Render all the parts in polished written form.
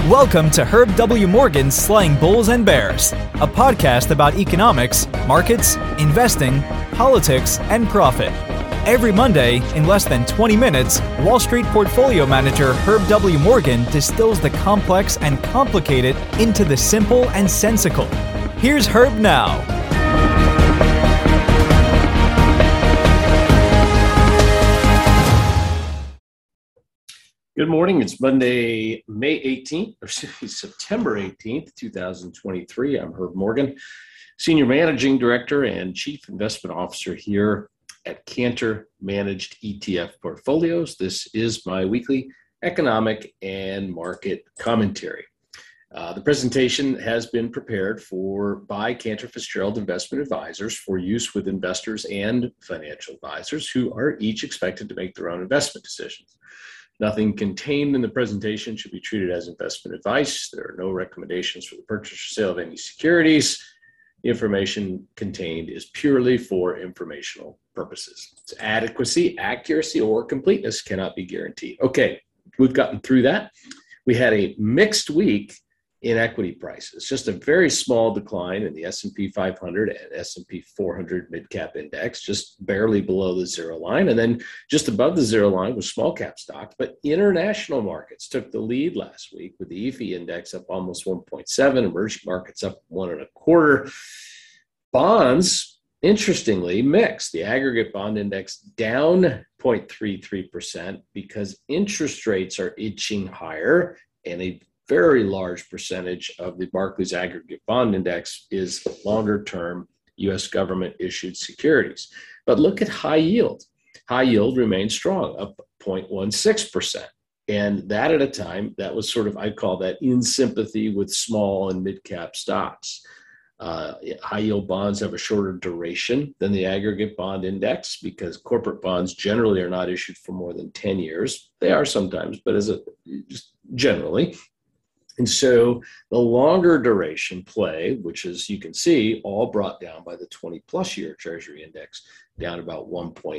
Welcome to Herb W. Morgan's Slaying Bulls and Bears, a podcast about economics, markets, investing, politics, and profit. Every Monday, in less than 20 minutes, Wall Street portfolio manager Herb W. Morgan distills the complex and complicated into the simple and sensical. Here's Herb now. Good morning. It's Monday, May 18th, or September 18th, 2023. I'm Herb Morgan, Senior Managing Director and Chief Investment Officer here at Cantor Managed ETF Portfolios. This is my weekly economic and market commentary. The presentation has been prepared by Cantor Fitzgerald Investment Advisors for use with investors and financial advisors who are each expected to make their own investment decisions. Nothing contained in the presentation should be treated as investment advice. There are no recommendations for the purchase or sale of any securities. The information contained is purely for informational purposes. Its adequacy, accuracy, or completeness cannot be guaranteed. Okay, we've gotten through that. We had a mixed week in equity prices, just a very small decline in the S&P 500 and S&P 400 mid-cap index, just barely below the zero line. And then just above the zero line was small cap stocks. But international markets took the lead last week with the EFI index up almost 1.7, emerging markets up 1.25. Bonds, interestingly, mixed. The aggregate bond index down 0.33% because interest rates are inching higher, and a very large percentage of the Barclays Aggregate Bond Index is longer-term U.S. government-issued securities. But look at high yield. High yield remains strong, up 0.16%. And that at a time, that was sort of, I'd call that in sympathy with small and mid-cap stocks. High-yield bonds have a shorter duration than the aggregate bond index because corporate bonds generally are not issued for more than 10 years. They are sometimes, but just generally. And so the longer duration play, which is, you can see, all brought down by the 20-plus year Treasury index, down about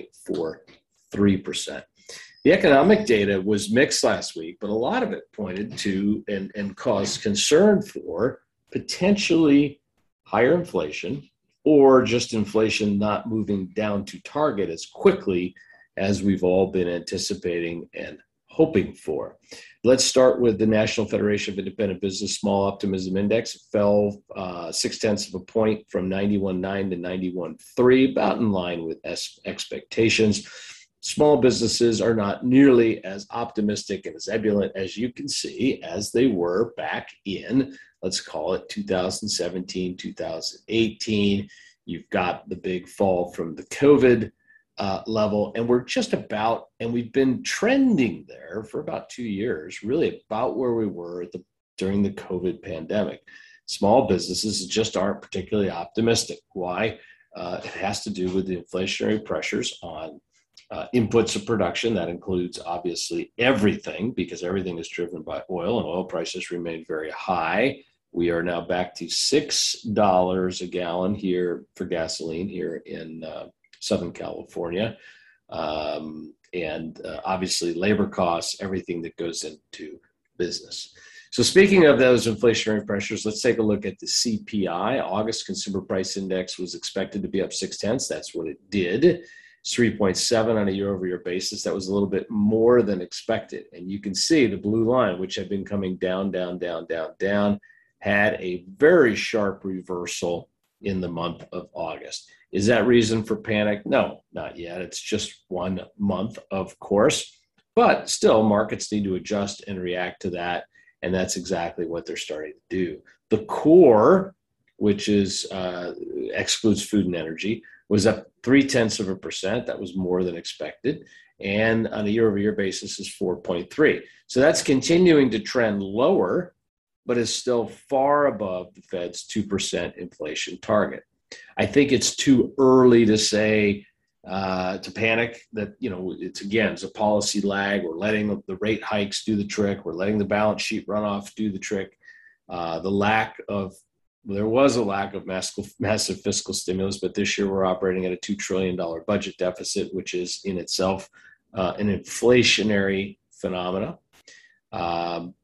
1.43%. The economic data was mixed last week, but a lot of it pointed to and caused concern for potentially higher inflation or just inflation not moving down to target as quickly as we've all been anticipating and hoping for. Let's start with the National Federation of Independent Business Small Optimism Index. It fell 0.6 of a point from 91.9 to 91.3, about in line with expectations. Small businesses are not nearly as optimistic and as ebullient, as you can see, as they were back in, let's call it 2017, 2018. You've got the big fall from the COVID level, and we're just about, and we've been trending there for about 2 years, really about where we were during the COVID pandemic. Small businesses just aren't particularly optimistic. Why? It has to do with the inflationary pressures on inputs of production. That includes obviously everything, because everything is driven by oil, and oil prices remain very high. We are now back to $6 a gallon here for gasoline here in Southern California, and obviously labor costs, everything that goes into business. So speaking of those inflationary pressures, let's take a look at the CPI. August Consumer Price Index was expected to be up 0.6. That's what it did. It's 3.7 on a year-over-year basis. That was a little bit more than expected. And you can see the blue line, which had been coming down, had a very sharp reversal in the month of August. Is that reason for panic? No, not yet. It's just 1 month, of course. But still, markets need to adjust and react to that. And that's exactly what they're starting to do. The core, which is excludes food and energy, was up 0.3%. That was more than expected. And on a year-over-year basis is 4.3. So that's continuing to trend lower, but is still far above the Fed's 2% inflation target. I think it's too early to say, to panic that, it's a policy lag. We're letting the rate hikes do the trick. We're letting the balance sheet runoff do the trick. There was a lack of massive fiscal stimulus, but this year we're operating at a $2 trillion budget deficit, which is in itself an inflationary phenomena.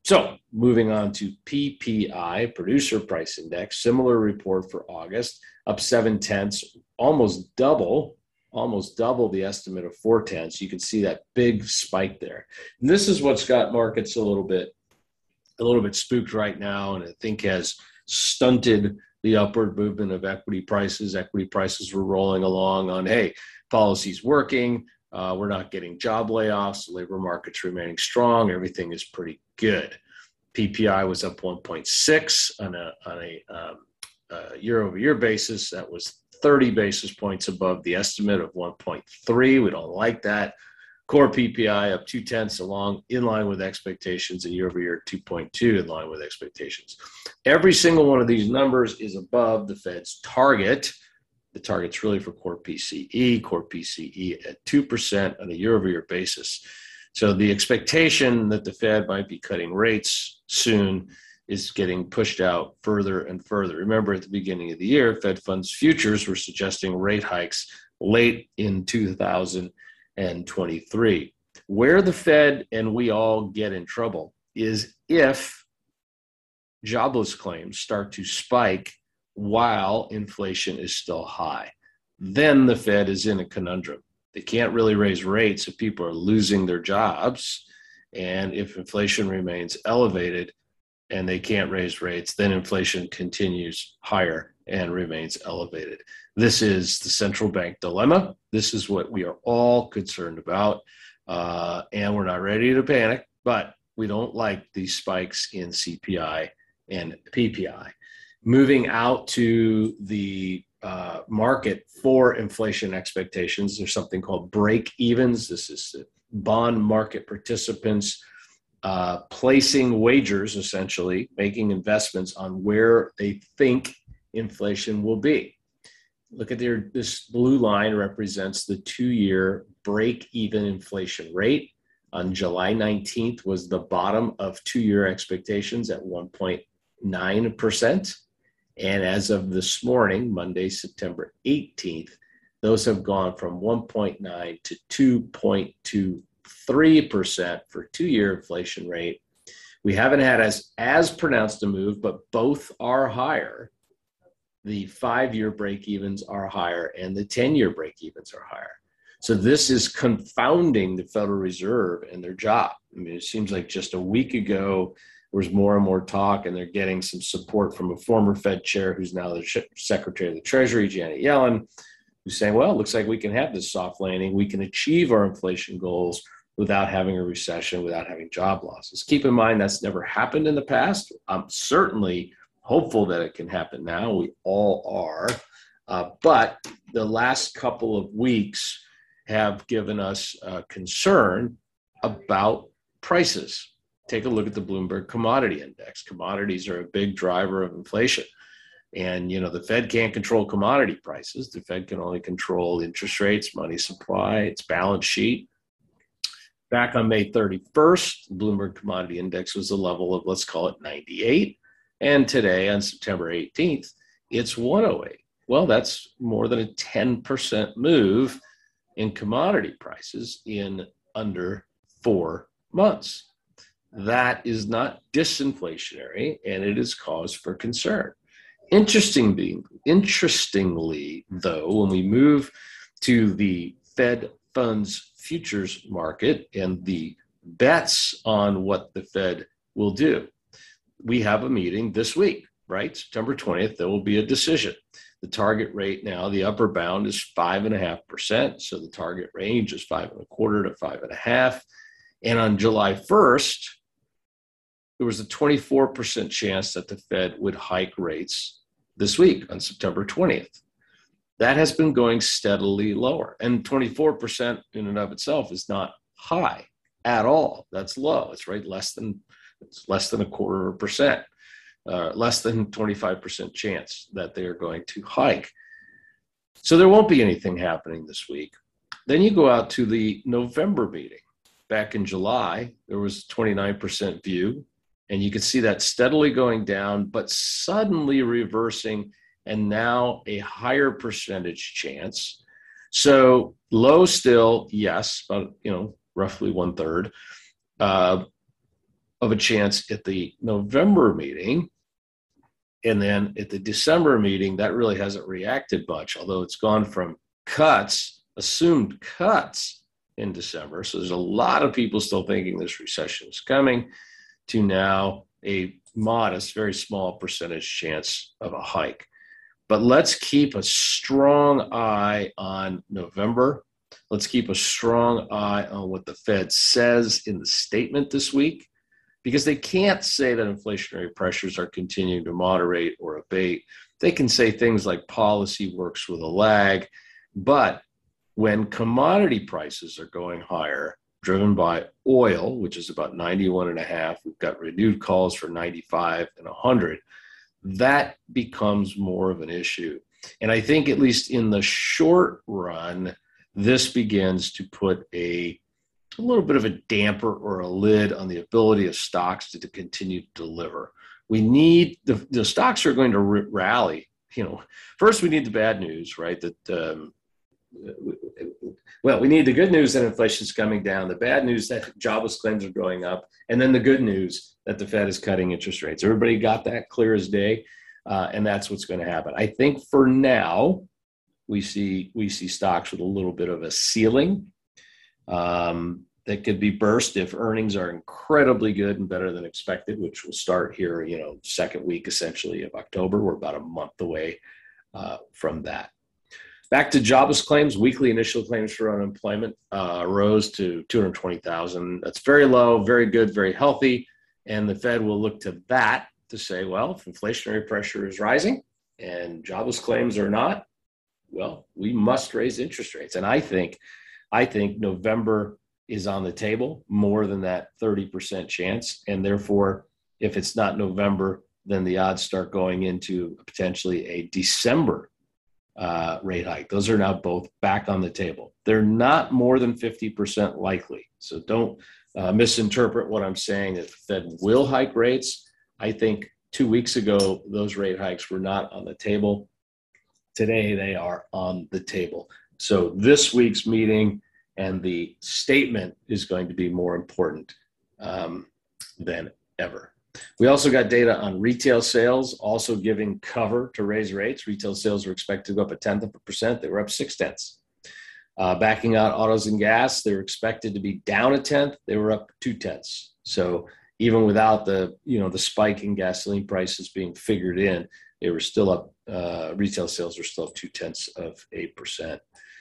So moving on to PPI, Producer Price Index, similar report for August, up 0.7, almost double the estimate of 0.4. You can see that big spike there. And this is what's got markets a little bit spooked right now, and I think has stunted the upward movement of equity prices. Equity prices were rolling along on, hey, policy's working. We're not getting job layoffs. The labor market's remaining strong. Everything is pretty good. PPI was up 1.6 on a year-over-year basis. That was 30 basis points above the estimate of 1.3. We don't like that. Core PPI up 0.2 in line with expectations, and year-over-year 2.2 in line with expectations. Every single one of these numbers is above the Fed's target. The target's really for core PCE at 2% on a year-over-year basis. So the expectation that the Fed might be cutting rates soon is getting pushed out further and further. Remember, at the beginning of the year, Fed funds futures were suggesting rate hikes late in 2023. Where the Fed and we all get in trouble is if jobless claims start to spike while inflation is still high. Then the Fed is in a conundrum. They can't really raise rates if people are losing their jobs. And if inflation remains elevated and they can't raise rates, then inflation continues higher and remains elevated. This is the central bank dilemma. This is what we are all concerned about. And we're not ready to panic, but we don't like these spikes in CPI and PPI. Moving out to the market for inflation expectations, there's something called break evens. This is the bond market participants placing wagers, essentially making investments on where they think inflation will be. Look at this blue line represents the 2-year break-even inflation rate. On July 19th was the bottom of 2-year expectations at 1.9%. And as of this morning, Monday, September 18th, those have gone from 1.9 to 2.23% for 2-year inflation rate. We haven't had as pronounced a move, but both are higher. The 5-year break-evens are higher and the 10-year break-evens are higher. So this is confounding the Federal Reserve and their job. I mean, it seems like just a week ago, there was more and more talk, and they're getting some support from a former Fed chair who's now the Secretary of the Treasury, Janet Yellen, who's saying, well, it looks like we can have this soft landing. We can achieve our inflation goals without having a recession, without having job losses. Keep in mind, that's never happened in the past. I'm certainly hopeful that it can happen now. We all are. But the last couple of weeks have given us concern about prices. Take a look at the Bloomberg Commodity Index. Commodities are a big driver of inflation. And, the Fed can't control commodity prices. The Fed can only control interest rates, money supply, its balance sheet. Back on May 31st, the Bloomberg Commodity Index was a level of, let's call it 98. And today, on September 18th, it's 108. Well, that's more than a 10% move in commodity prices in under 4 months. That is not disinflationary, and it is cause for concern. Interestingly, though, when we move to the Fed funds futures market and the bets on what the Fed will do, we have a meeting this week, right? September 20th, there will be a decision. The target rate now, the upper bound is 5.5%. So the target range is 5.25 to 5.5. And on July 1st, there was a 24% chance that the Fed would hike rates this week on September 20th. That has been going steadily lower. And 24% in and of itself is not high at all. That's low. It's less than 0.25%, less than 25% chance that they are going to hike. So there won't be anything happening this week. Then you go out to the November meeting. Back in July, there was 29% view. And you can see that steadily going down, but suddenly reversing, and now a higher percentage chance. So low still, yes, but roughly 1/3. of a chance at the November meeting. And then at the December meeting, that really hasn't reacted much, although it's gone from assumed cuts in December. So there's a lot of people still thinking this recession is coming, to now a modest, very small percentage chance of a hike. But let's keep a strong eye on November. Let's keep a strong eye on what the Fed says in the statement this week, because they can't say that inflationary pressures are continuing to moderate or abate. They can say things like policy works with a lag, but when commodity prices are going higher, driven by oil, which is about 91.5, we've got renewed calls for 95 and 100, that becomes more of an issue. And I think at least in the short run, this begins to put a little bit of a damper or a lid on the ability of stocks to continue to deliver. We need the stocks are going to rally. First we need the bad news, right? We need the good news that inflation is coming down, the bad news that jobless claims are going up, and then the good news that the Fed is cutting interest rates. Everybody got that clear as day, and that's what's going to happen. I think for now, we see stocks with a little bit of a ceiling that could be burst if earnings are incredibly good and better than expected, which will start here, second week essentially of October. We're about a month away from that. Back to jobless claims, weekly initial claims for unemployment rose to 220,000. That's very low, very good, very healthy. And the Fed will look to that to say, well, if inflationary pressure is rising and jobless claims are not, well, we must raise interest rates. And I think November is on the table, more than that 30% chance. And therefore, if it's not November, then the odds start going into potentially a December rate hike. Those are now both back on the table. They're not more than 50% likely. So don't misinterpret what I'm saying. If the Fed will hike rates, I think 2 weeks ago, those rate hikes were not on the table. Today, they are on the table. So this week's meeting and the statement is going to be more important than ever. We also got data on retail sales, also giving cover to raise rates. Retail sales were expected to go up 1/10%. They were up 0.6. Backing out autos and gas, they were expected to be down 1/10. They were up 0.2. So even without the spike in gasoline prices being figured in, they were still up. Retail sales were still up 0.2%.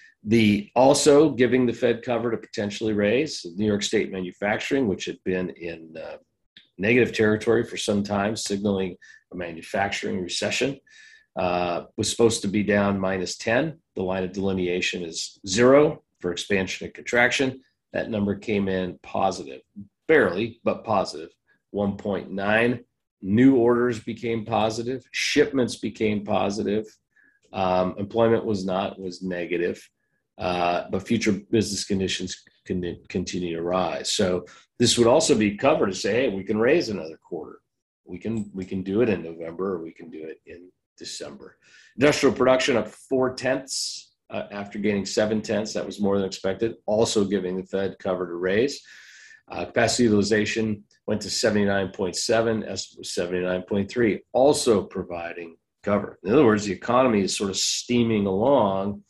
Also giving the Fed cover to potentially raise New York State manufacturing, which had been in negative territory for some time, signaling a manufacturing recession, was supposed to be down -10. The line of delineation is 0 for expansion and contraction. That number came in positive, barely, but positive, 1.9. New orders became positive. Shipments became positive. Employment was negative. But future business conditions can continue to rise. So this would also be cover to say, hey, we can raise another quarter. We can do it in November, or we can do it in December. Industrial production up 0.4 after gaining 0.7. That was more than expected, also giving the Fed cover to raise. Capacity utilization went to 79.7, estimate was 79.3, also providing cover. In other words, the economy is sort of steaming along,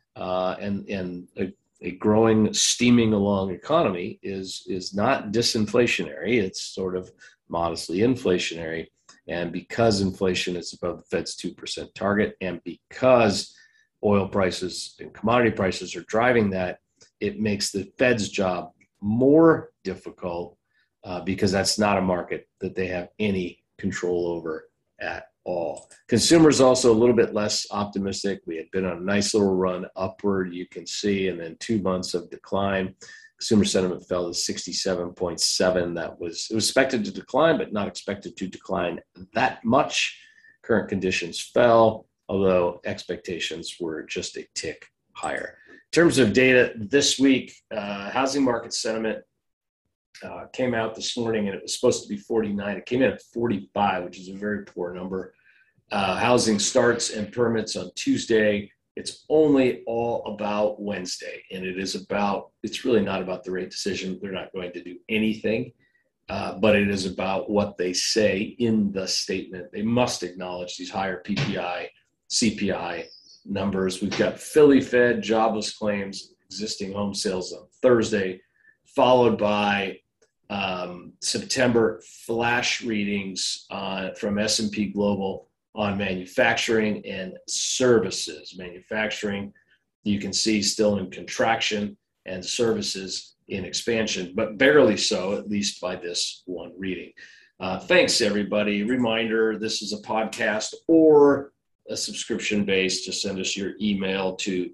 and a growing, steaming along economy is not disinflationary. It's sort of modestly inflationary. And because inflation is above the Fed's 2% target, and because oil prices and commodity prices are driving that, it makes the Fed's job more difficult because that's not a market that they have any control over at all. Consumers also a little bit less optimistic. We had been on a nice little run upward, you can see, and then 2 months of decline. Consumer sentiment fell to 67.7. It was expected to decline, but not expected to decline that much. Current conditions fell, although expectations were just a tick higher. In terms of data this week, housing market sentiment came out this morning, and it was supposed to be 49. It came in at 45, which is a very poor number. Housing starts and permits on Tuesday. It's only all about Wednesday, and it's really not about the rate decision. They're not going to do anything but it is about what they say in the statement. They must acknowledge these higher PPI, CPI numbers. We've got Philly Fed jobless claims, existing home sales on Thursday, followed by September flash readings from S&P Global on manufacturing and services. Manufacturing, you can see, still in contraction, and services in expansion, but barely so, at least by this one reading. Thanks, everybody. Reminder, this is a podcast or a subscription base. Just send us your email to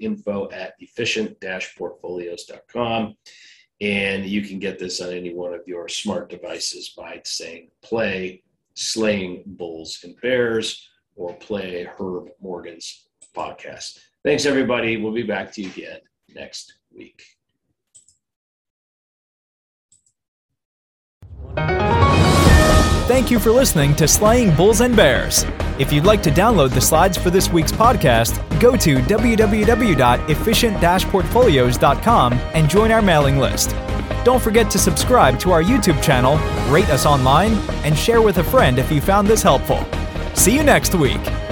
info@efficient-portfolios.com. And you can get this on any one of your smart devices by saying play Slaying Bulls and Bears or play Herb Morgan's podcast. Thanks, everybody. We'll be back to you again next week. Thank you for listening to Slaying Bulls and Bears. If you'd like to download the slides for this week's podcast, go to www.efficient-portfolios.com and join our mailing list. Don't forget to subscribe to our YouTube channel, rate us online, and share with a friend if you found this helpful. See you next week.